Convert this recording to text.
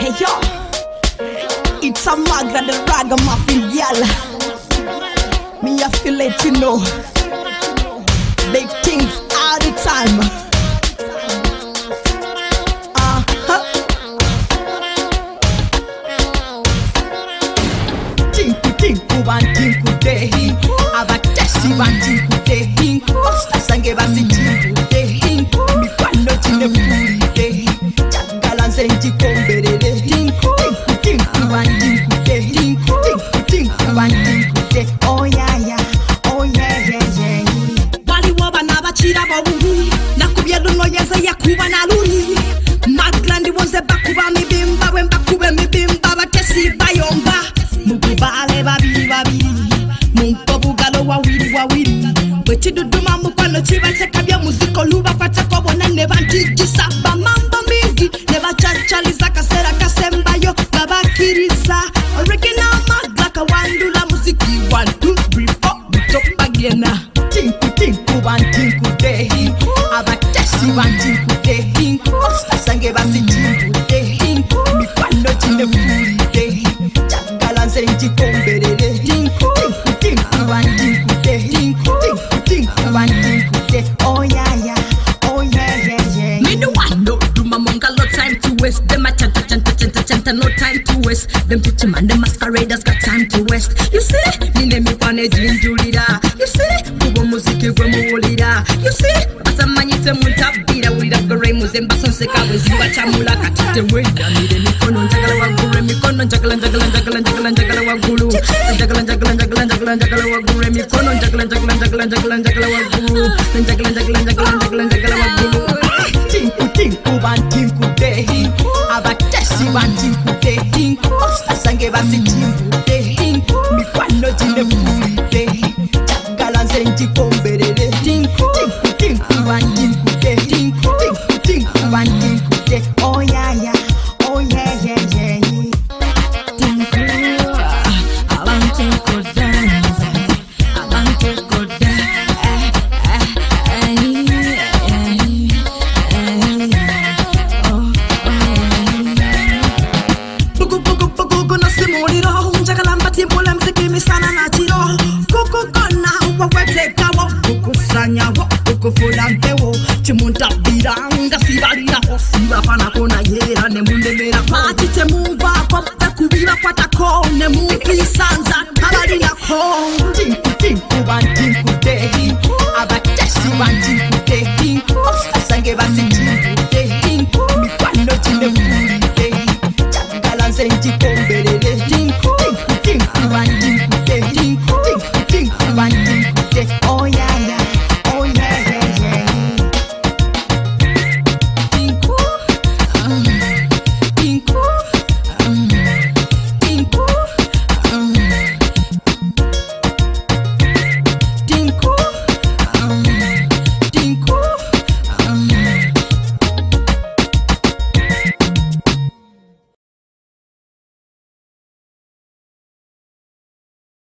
Hey yo, it's a Magra the ragamuffin girl. Me I feel let you know big things all the time. Tinku one tinku dehi, ava testi one tinku dehi. Osta sange basi tinku dehi, mi quando tine puri dehi. Chakala senti komberele. Tinku one tinku dehi, tinku one tinku dehi. Oh yeah yeah, oh yeah yeah yeah. Wali woba na bachira bawuri, nakubye luno yeze yakuba na luri. Maglandi wonze bakuba mi bimba, when bakube mi bimba batesi bayomba. Mukubale babiri babiri, munkobugalo wawiri. Bwechiduduma mukwano chibatekabya muziko luba kwatako bona nebantigisa bamamba mingi nebachachaliza kasera kasembayo babakiriza original Magra kawandula muziki 1 2 3 4 bitop agena tinku one tinku dehi abatesi one tinku dehi osta sange basi tinku dehi mikwano chine puri dehi chakala senti komberele tinku one tinku dehi tinku one tinku dehi. Oh yeah yeah, oh yeah yeah yeah. Me no one no do my monga no time to waste. Them a chanta no time to waste. Them pitchy man them masqueraders got time to waste. You see, me name me pane jinjulida. You see, kubo muziki gwe muwulira. You see, basamanyite muntabira wulira gore muzemba sonseka weziwa chamula katite we. Yamire mikono njagala wagure mikono njagala wagulu. Njagala wagure mikono njagala wagulu. Njagala wagulu. Tinku one tinku dehi, abatesi one tinku dehi. Osta sange basi tinku dehi, mikwano jine puri dehi. Chakala senti komberele. Tinku one tinku dehi, tinku one tinku dehi. Oh yeah yeah, oh yeah yeah yeah. Tinku, I want to dance, I want to dance. Sana na chiro kuku kona wawete kawo kuku sanya wo kuku fulantewo chimunta biranga sibalira osiba pana kona yera ne mundemera mati temumva kwa kubiba kwatako ne mukisanza abali nako tinku one tinku dehi abatesi one tinku dehi osta sange basi tinku dehi mikwano chine puri dehi chakala senti